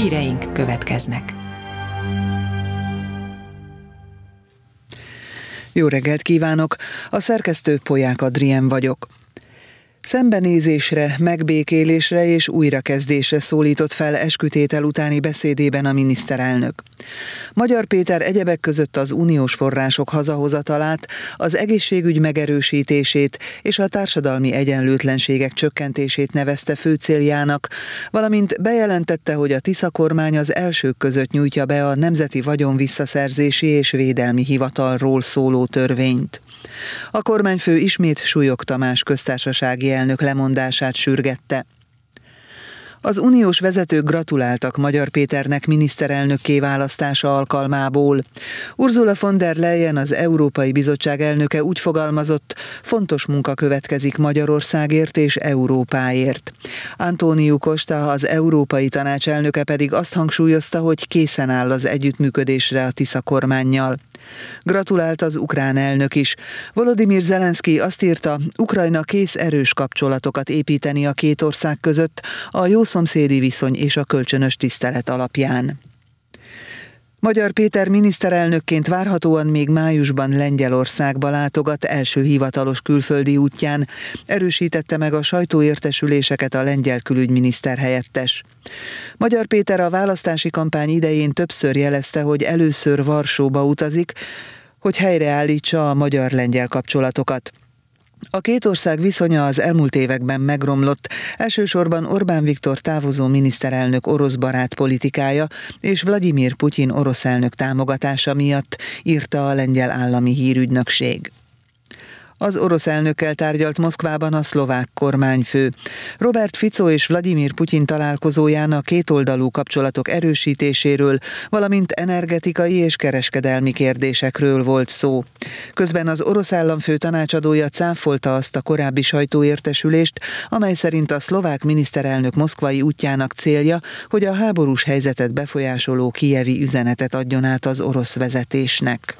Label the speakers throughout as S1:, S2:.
S1: híreink következnek.
S2: Jó reggelt kívánok! A szerkesztő Polyák Adrien vagyok. Szembenézésre, megbékélésre és újrakezdésre szólított fel eskütétel utáni beszédében a miniszterelnök. Magyar Péter egyebek között az uniós források hazahozatalát, az egészségügy megerősítését és a társadalmi egyenlőtlenségek csökkentését nevezte fő céljának, valamint bejelentette, hogy a Tisza kormány az elsők között nyújtja be a Nemzeti Vagyonvisszaszerzési és Védelmi Hivatalról szóló törvényt. A kormányfő ismét Súlyog Tamás köztársasági elnök lemondását sürgette. Az uniós vezetők gratuláltak Magyar Péternek miniszterelnökké választása alkalmából. Ursula von der Leyen, az Európai Bizottság elnöke úgy fogalmazott, fontos munka következik Magyarországért és Európáért. Antóniu Costa, az Európai Tanács elnöke pedig azt hangsúlyozta, hogy készen áll az együttműködésre a Tisza kormánnyal. Gratulált az ukrán elnök is. Volodymyr Zelenszky azt írta, Ukrajna kész erős kapcsolatokat építeni a két ország között a jó szomszédi viszony és a kölcsönös tisztelet alapján. Magyar Péter miniszterelnökként várhatóan még májusban Lengyelországba látogat első hivatalos külföldi útján, erősítette meg a sajtóértesüléseket a lengyel külügyminiszter helyettes. Magyar Péter a választási kampány idején többször jelezte, hogy először Varsóba utazik, hogy helyreállítsa a magyar-lengyel kapcsolatokat. A két ország viszonya az elmúlt években megromlott, elsősorban Orbán Viktor távozó miniszterelnök orosz barát politikája és Vladimir Putyin orosz elnök támogatása miatt, írta a lengyel állami hírügynökség. Az orosz elnökkel tárgyalt Moszkvában a szlovák kormányfő. Robert Fico és Vladimir Putyin találkozóján a kétoldalú kapcsolatok erősítéséről, valamint energetikai és kereskedelmi kérdésekről volt szó. Közben az orosz államfő tanácsadója cáfolta azt a korábbi sajtóértesülést, amely szerint a szlovák miniszterelnök moszkvai útjának célja, hogy a háborús helyzetet befolyásoló kijevi üzenetet adjon át az orosz vezetésnek.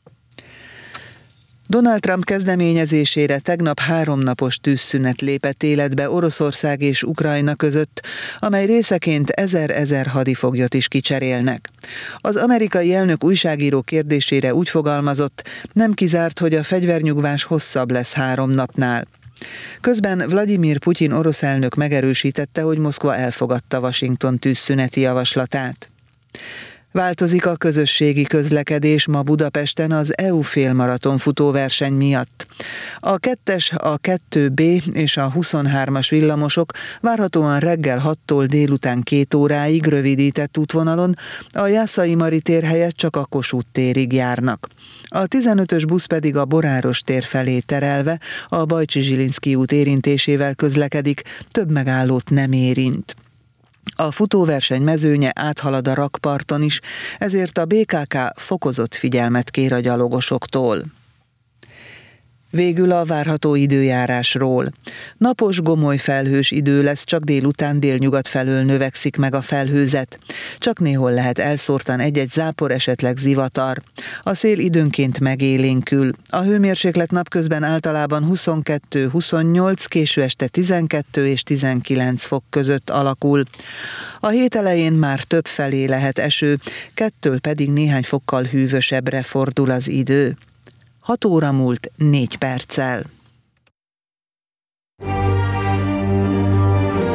S2: Donald Trump kezdeményezésére tegnap 3 napos tűzszünet lépett életbe Oroszország és Ukrajna között, amely részeként 1000 hadifoglyot is kicserélnek. Az amerikai elnök újságíró kérdésére úgy fogalmazott, nem kizárt, hogy a fegyvernyugvás hosszabb lesz 3 napnál. Közben Vladimir Putyin orosz elnök megerősítette, hogy Moszkva elfogadta Washington tűzszüneti javaslatát. Változik a közösségi közlekedés ma Budapesten az EU félmaraton futóverseny miatt. A 2-es, a 2B és a 23-as villamosok várhatóan reggel 6-tól délután 2 óráig rövidített útvonalon, a Jászai Mari tér helyett csak a Kossuth térig járnak. A 15-ös busz pedig a Boráros tér felé terelve a Bajcsy-Zsilinszky út érintésével közlekedik, több megállót nem érint. A futóverseny mezőnye áthalad a rakparton is, ezért a BKK fokozott figyelmet kér a gyalogosoktól. Végül a várható időjárásról. Napos, gomoly felhős idő lesz, csak délután délnyugat felől növekszik meg a felhőzet. Csak néhol lehet elszórtan egy-egy zápor, esetleg zivatar. A szél időnként megélénkül. A hőmérséklet napközben általában 22-28, késő este 12 és 19 fok között alakul. A hét elején már több felé lehet eső, 2-től pedig néhány fokkal hűvösebbre fordul az idő. 6 óra múlt 4 perccel.